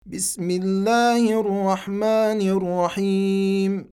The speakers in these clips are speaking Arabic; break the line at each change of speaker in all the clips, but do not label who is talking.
بسم الله الرحمن الرحيم.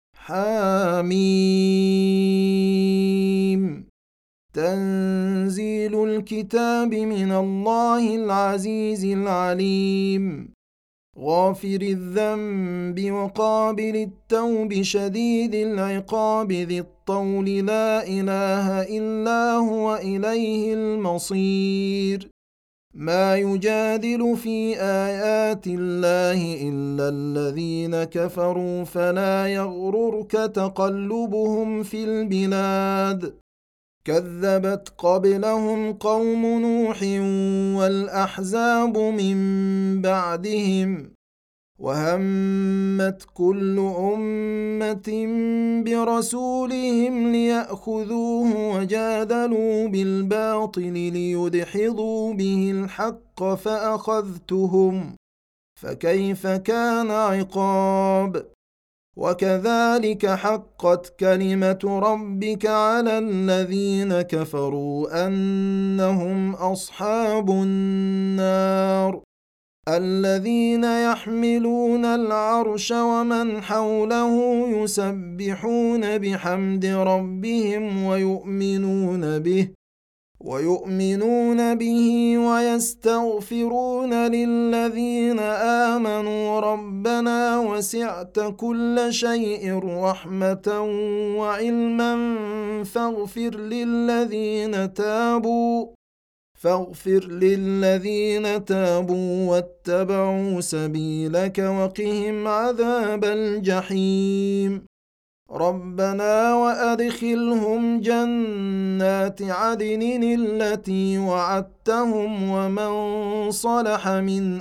حميم. تنزيل الكتاب من الله العزيز العليم. غافر الذنب وقابل التوب شديد العقاب ذي الطول لا إله إلا هو إليه المصير. ما يجادل في آيات الله إلا الذين كفروا فلا يغررك تقلبهم في البلاد. كذبت قبلهم قوم نوح والأحزاب من بعدهم وهمت كل أمة برسولهم ليأخذوه وجادلوا بالباطل ليدحضوا به الحق فأخذتهم فكيف كان عقاب. وكذلك حقت كلمة ربك على الذين كفروا أنهم أصحاب النار. الذين يحملون العرش ومن حوله يسبحون بحمد ربهم ويؤمنون به ويستغفرون للذين آمنوا ربنا وسعت كل شيء رحمة وعلما فاغفر للذين تابوا واتبعوا سبيلك وقهم عذاب الجحيم. ربنا وأدخلهم جنات عدن التي وعدتهم ومن صلح من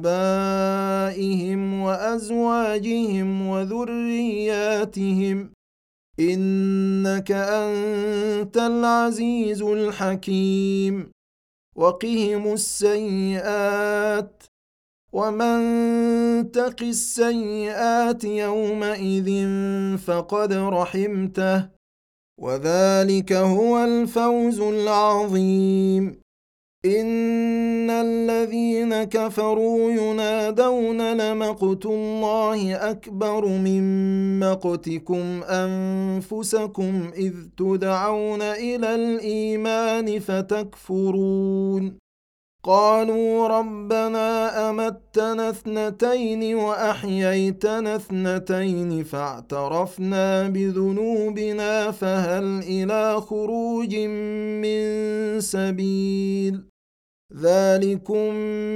آبائهم وأزواجهم وذرياتهم إنك أنت العزيز الحكيم. وقهم السيئات ومن تق السيئات يومئذ فقد رحمته وذلك هو الفوز العظيم. إن الذين كفروا ينادون لمقت الله أكبر من مقتكم أنفسكم إذ تدعون إلى الإيمان فتكفرون. قالوا ربنا أمتنا اثنتين وأحييتنا اثنتين فاعترفنا بذنوبنا فهل إلى خروج من سبيل. ذلكم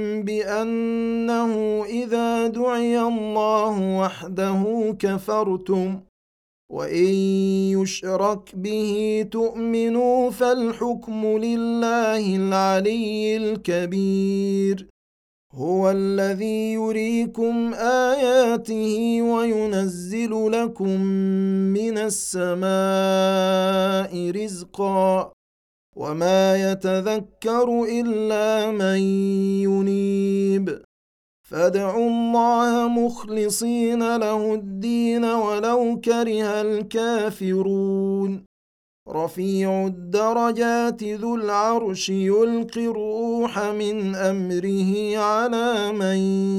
بأنه إذا دعي الله وحده كفرتم وإن يشرك به تؤمنوا فالحكم لله العلي الكبير. هو الذي يريكم آياته وينزل لكم من السماء رزقا وما يتذكر إلا من ينيب. فادعوا الله مخلصين له الدين ولو كره الكافرون. رفيع الدرجات ذو العرش يلقي الروح من أمره على من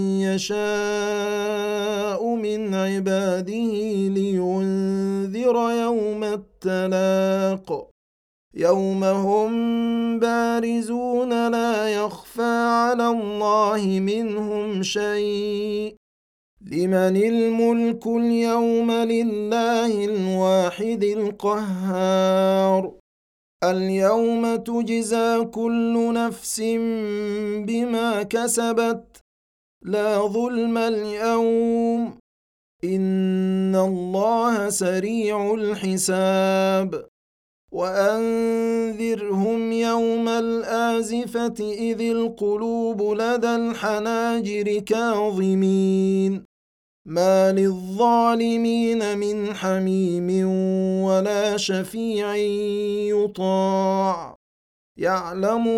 يشاء من عباده لينذر يوم التلاق يوم هم بارزون لا يخفى على الله منهم شيء. لمن الملك اليوم لله الواحد القهار. اليوم تجزى كل نفس بما كسبت لا ظلم اليوم إن الله سريع الحساب. وأنذرهم يوم الآزفة إذ القلوب لدى الحناجر كاظمين ما للظالمين من حميم ولا شفيع يطاع. يعلم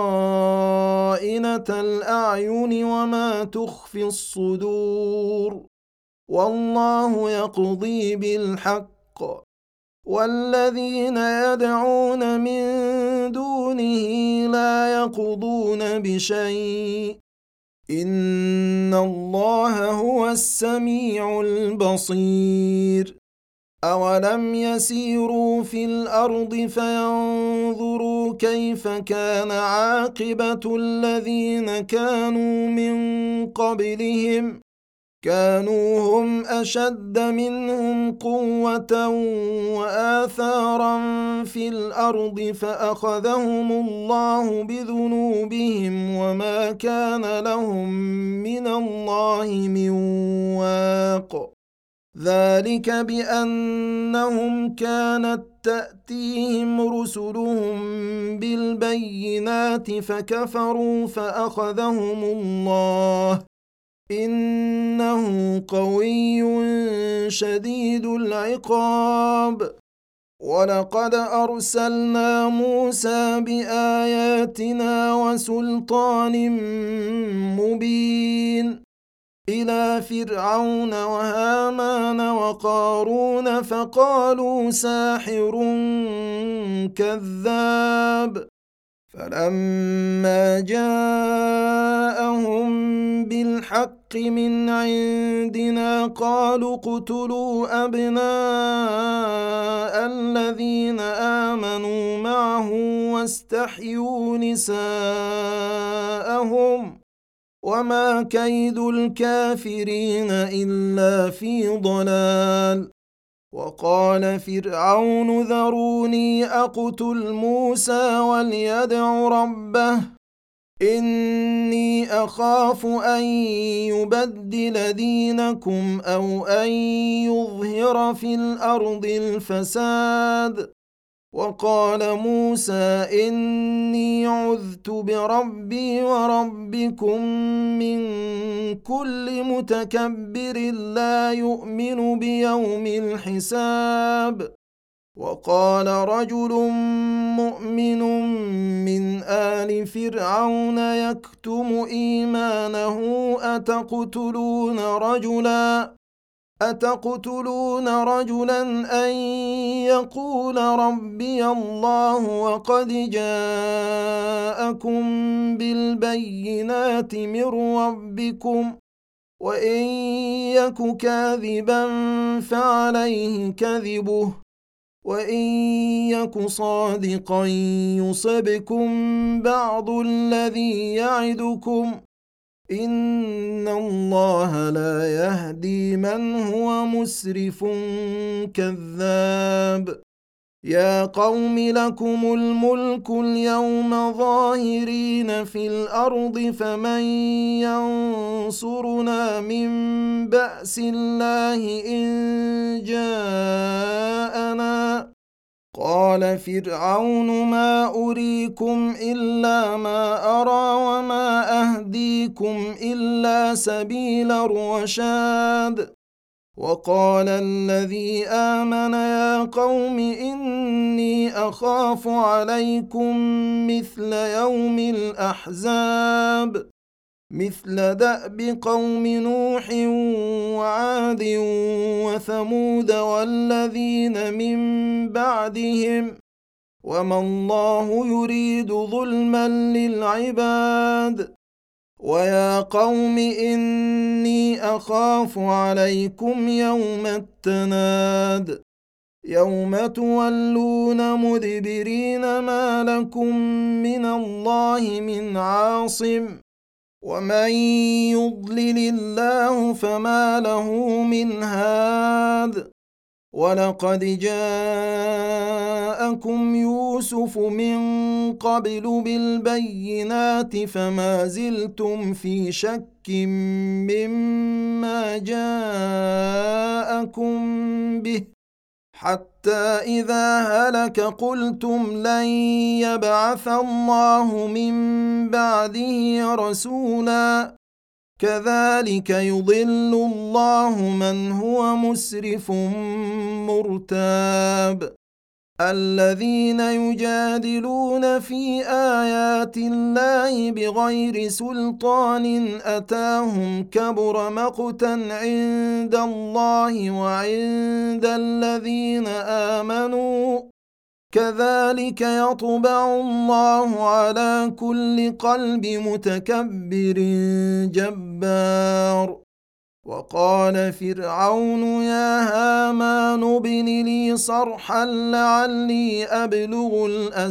خائنة الأعين وما تخفي الصدور والله يقضي بالحق والذين يدعون من دونه لا يقضون بشيء إن الله هو السميع البصير أولم يسيروا في الأرض فينظروا كيف كان عاقبة الذين كانوا من قبلهم كانوا هم أشد منهم قوة وآثارا في الأرض فأخذهم الله بذنوبهم وما كان لهم من الله من واق ذلك بأنهم كانت تأتيهم رسلهم بالبينات فكفروا فأخذهم الله إنه قوي شديد العقاب ولقد أرسلنا موسى بآياتنا وسلطان مبين إلى فرعون وهامان وقارون فقالوا ساحر كذاب فلما جاءهم بالحق من عندنا قالوا اقتلوا أبناء الذين آمنوا معه واستحيوا نساءهم وما كيد الكافرين إلا في ضلال وقال فرعون ذروني أقتل موسى وليدع ربه إني أخاف أن يبدل دينكم أو أن يظهر في الأرض الفساد وقال موسى إني عذت بربي وربكم من كل متكبر لا يؤمن بيوم الحساب وقال رجل مؤمن من آل فرعون يكتم إيمانه أتقتلون رجلا أن يقول ربي الله وقد جاءكم بالبينات من ربكم وإن يك كاذبا فعليه كذبه وإن يك صادقا يصبكم بعض الذي يعدكم إن الله لا يهدي من هو مسرف كذاب يا قوم لكم الملك اليوم ظاهرين في الأرض فمن ينصرنا من بأس الله إن جاءنا قال فرعون ما أريكم إلا ما أرى وما أهديكم إلا سبيل الرشاد وقال الذي آمن يا قوم إني أخاف عليكم مثل يوم الأحزاب مثل دأب قوم نوح وعاد وثمود والذين من بعدهم وما الله يريد ظلما للعباد ويا قوم إني أخاف عليكم يوم التناد يوم تولون مدبرين ما لكم من الله من عاصم ومن يضلل الله فما له من هاد ولقد جاءكم يوسف من قبل بالبينات فما زلتم في شك مما جاءكم به حتى إذا هلك قلتم لن يبعث الله من بعده رسولا كذلك يضل الله من هو مسرف مرتاب الذين يجادلون في آيات الله بغير سلطان أتاهم كبر مقتا عند الله وعند الذين آمنوا كذلك يطبع الله على كل قلب متكبر جبار. وقال فرعون يا هامان ابن لي صرحا لعلي أبلغ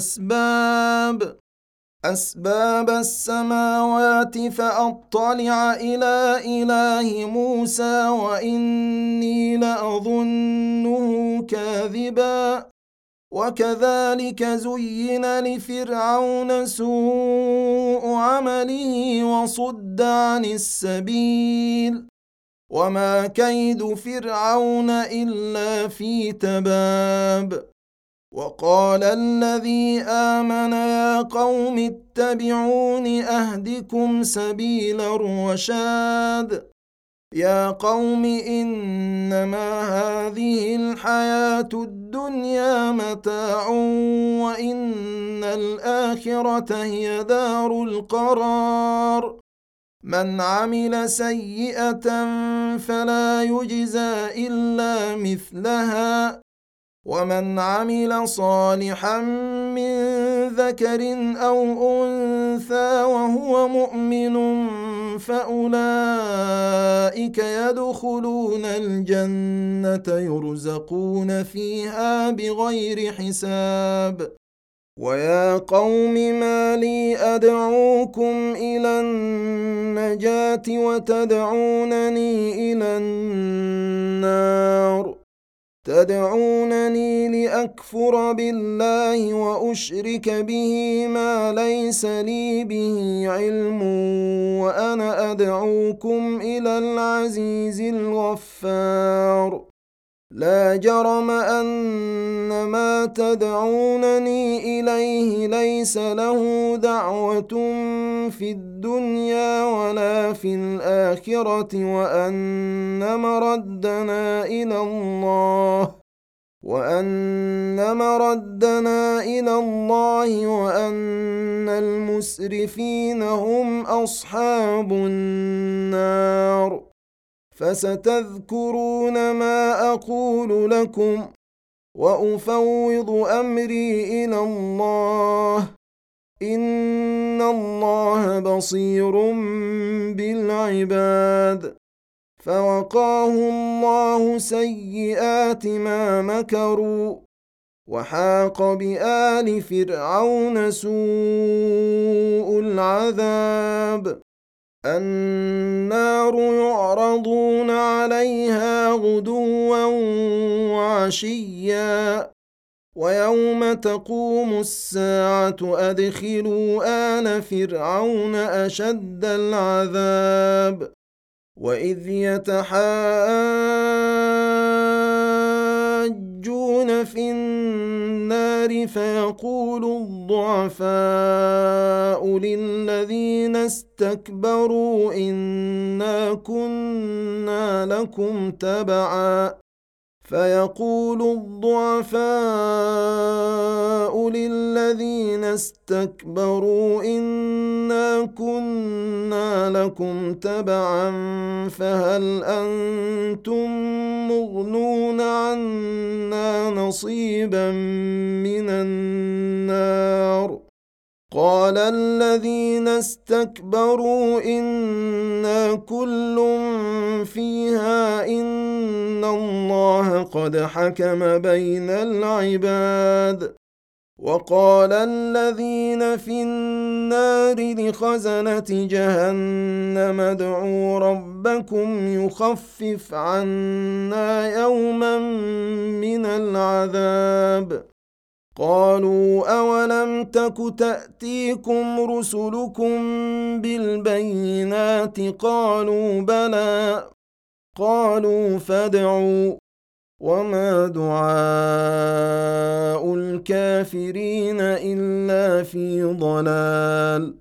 أسباب السماوات فأطلع إلى إله موسى وإني لأظنه كاذبا. وكذلك زين لفرعون سوء عمله وصد عن السبيل وما كيد فرعون إلا في تباب. وقال الذي آمن يا قوم اتبعون أهدكم سبيل الرشاد. يا قوم إنما هذه الحياة الدنيا متاع وإن الآخرة هي دار القرار. من عمل سيئة فلا يجزى إلا مثلها ومن عمل صالحا من ذكر أو أنثى وهو مؤمن فأولئك يدخلون الجنة يرزقون فيها بغير حساب. ويا قوم ما لي أدعوكم إلى النجاة وتدعونني إلى النار. تدعونني لأكفر بالله وأشرك به ما ليس لي به علم وأنا أدعوكم إلى العزيز الغفار. لا جرم أن ما تدعونني إليه ليس له دعوة في الدنيا ولا في الآخرة وأن مردنا إلى الله وأن المسرفين هم أصحاب النار. فستذكرون ما أقول لكم وأفوض أمري إلى الله إن الله بصير بالعباد. فوقاه الله سيئات ما مكروا وحاق بآل فرعون سوء العذاب. النار يعرضون عليها غدوا وعشيا ويوم تقوم الساعة أدخلوا آل فرعون أشد العذاب. وإذ يتحاجون في النار فيقول الضعفاء للذين استكبروا إنا كنا لكم تبعا فهل أنتم مغنون عنا نصيبا من النار. قال الذين استكبروا إنا كل فيها إن الله قد حكم بين العباد. وقال الذين في النار لخزنة جهنم ادعوا ربكم يخفف عنا يوما من العذاب. قالوا أولم تك تأتيكم رسلكم بالبينات قالوا بلى قالوا فادعوا وما دعاء الكافرين إلا في ضلال.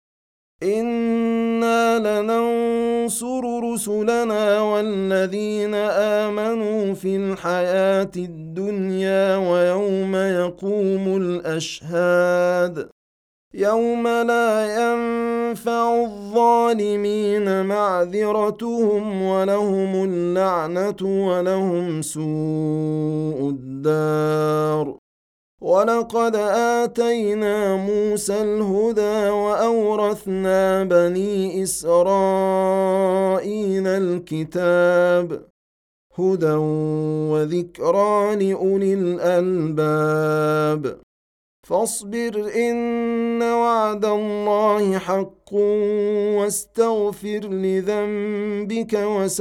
إنا لننصر رسلنا والذين آمنوا في الحياة الدنيا ويوم يقوم الأشهاد. يوم لا ينفع الظالمين معذرتهم ولهم اللعنة ولهم سوء الدار. ولقد آتينا موسى الهدى وأورثنا بني إسرائيل الكتاب هدى وذكرى لأولي الألباب فاصبر إن وعد الله حق واستغفر لذنبك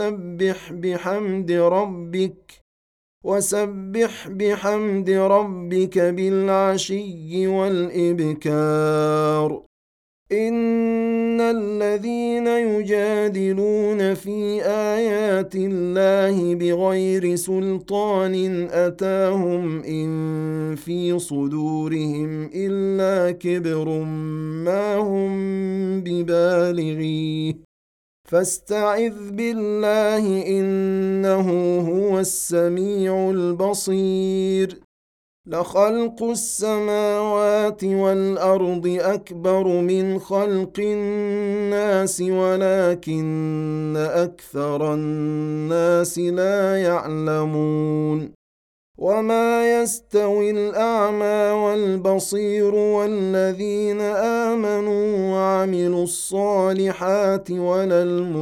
وسبح بحمد ربك بالعشي والإبكار إن الذين يجادلون في آيات الله بغير سلطان أتاهم إن في صدورهم إلا كبر ما هم ببالغيه فاستعذ بالله إنه هو السميع البصير لخلق السماوات والأرض أكبر من خلق الناس ولكن أكثر الناس لا يعلمون وما يستوي الأعمى والبصير والذين آمنوا وعملوا الصالحات ولا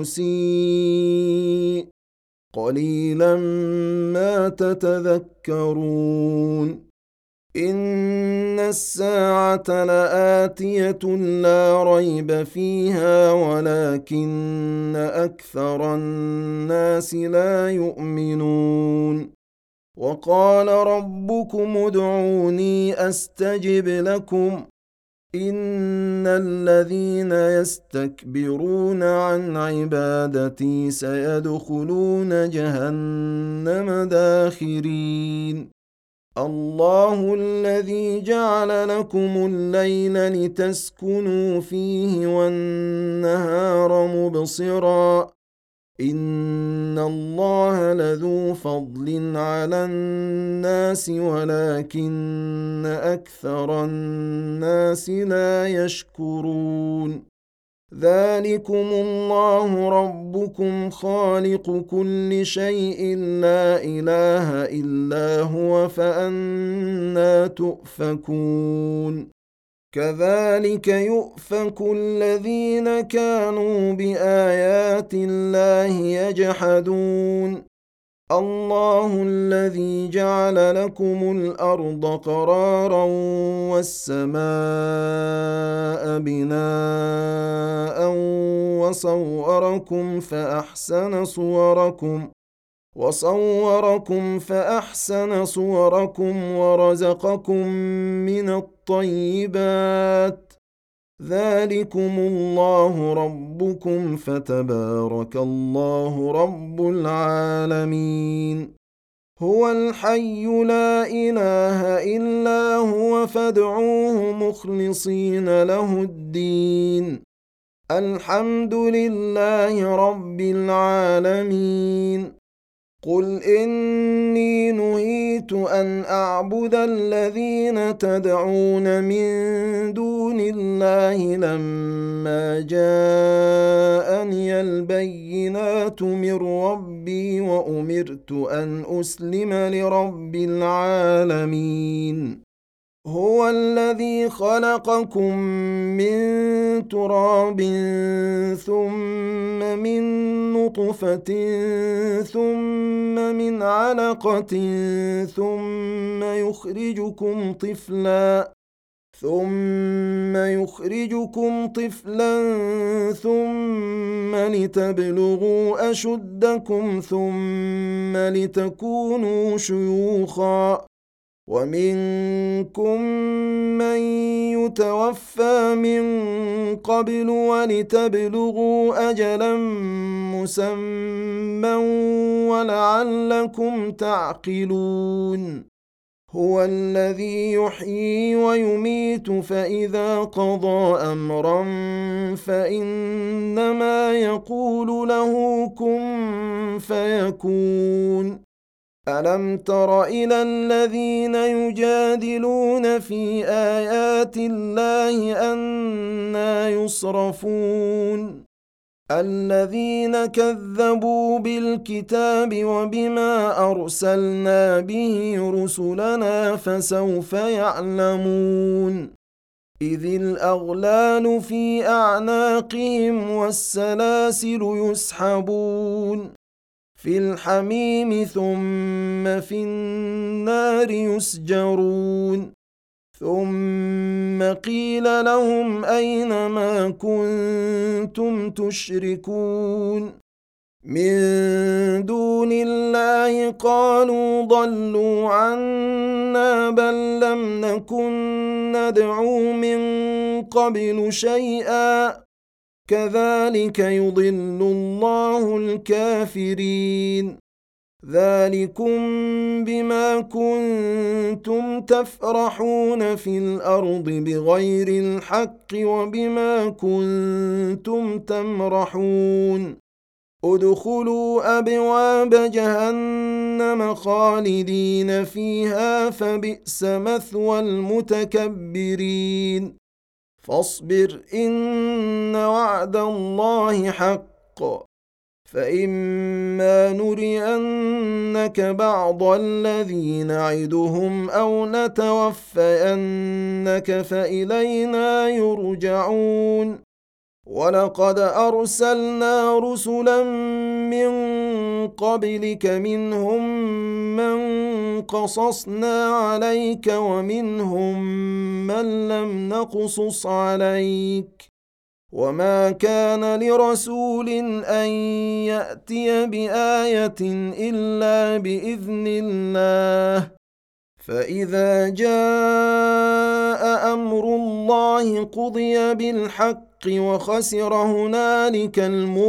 المسيء قليلا ما تتذكرون إن الساعة لآتية لا ريب فيها ولكن أكثر الناس لا يؤمنون وقال ربكم ادعوني أستجب لكم إن الذين يستكبرون عن عبادتي سيدخلون جهنم داخرين الله الذي جعل لكم الليل لتسكنوا فيه والنهار مبصرا إن الله لذو فضل على الناس ولكن أكثر الناس لا يشكرون ذلكم الله ربكم خالق كل شيء لا إله إلا هو فأنى تؤفكون كذلك يؤفك الذين كانوا بآيات الله يجحدون الله الذي جعل لكم الأرض قرارا والسماء بناء وصوركم فأحسن صوركم ورزقكم من الطيبات ذلكم الله ربكم فتبارك الله رب العالمين هو الحي لا إله إلا هو فادعوه مخلصين له الدين الحمد لله رب العالمين قل إني نهيت أن أعبد الذين تدعون من دون الله لما جاءني البينات من ربي وأمرت أن أسلم لرب العالمين هو الذي خلقكم من تراب ثم من نطفة ثم من علقة ثم يخرجكم طفلا ثم لتبلغوا أشدكم ثم لتكونوا شيوخا ومنكم من يتوفى من قبل ولتبلغوا أجلا مسمى ولعلكم تعقلون هو الذي يحيي ويميت فإذا قضى أمرا فإنما يقول له كن فيكون ألم تر إلى الذين يجادلون في آيات الله أنى يصرفون الذين كذبوا بالكتاب وبما أرسلنا به رسلنا فسوف يعلمون إذ الأغلال في أعناقهم والسلاسل يسحبون في الحميم ثم في النار يسجرون ثم قيل لهم أين ما كنتم تشركون من دون الله قالوا ضلوا عنا بل لم نكن ندعو من قبل شيئا كذلك يضل الله الكافرين ذلكم بما كنتم تفرحون في الأرض بغير الحق وبما كنتم تمرحون ادخلوا أبواب جهنم خالدين فيها فبئس مثوى المتكبرين فاصبر إن وعد الله حق فإما نرينك بعض الذي نعدهم أو نتوفينك فإلينا يرجعون ولقد أرسلنا رسلا من قبلك منهم من قصصنا عليك ومنهم من لم نقصص عليك وما كان لرسول أن يأتي بآية إلا بإذن الله فإذا جاء أمر الله قضي بالحق وخسر هنالك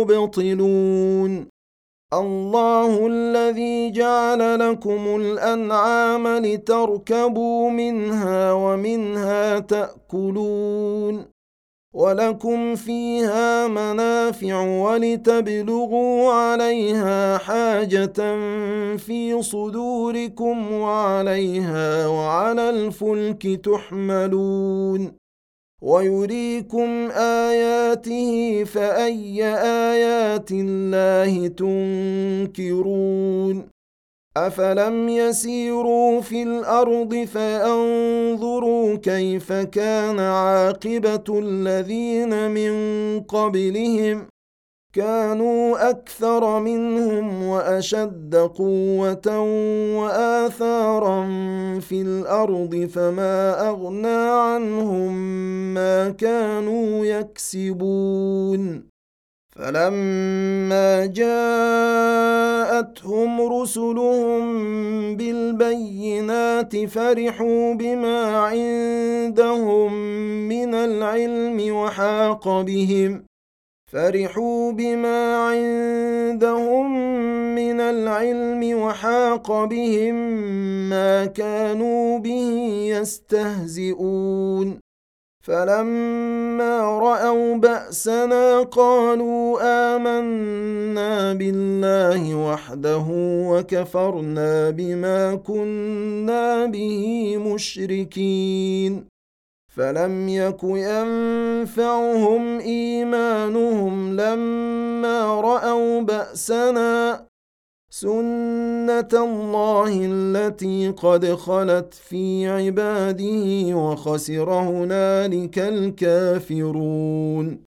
المبطلون الله الذي جعل لكم الأنعام لتركبوا منها ومنها تأكلون ولكم فيها منافع ولتبلغوا عليها حاجة في صدوركم وعليها وعلى الفلك تحملون ويريكم آياته فأي آيات الله تنكرون أفلم يسيروا في الأرض فينظروا كيف كان عاقبة الذين من قبلهم كانوا أكثر منهم وأشد قوة وآثارا في الأرض فما أغنى عنهم ما كانوا يكسبون فلما جاءتهم رسلهم بالبينات فرحوا بما عندهم من العلم وحاق بهم ما كانوا به يستهزئون فلما رأوا بأسنا قالوا آمنا بالله وحده وكفرنا بما كنا به مشركين فلم يك ينفعهم إيمانهم لما رأوا بأسنا سنة الله التي قد خلت في عباده وخسر هنالك الكافرون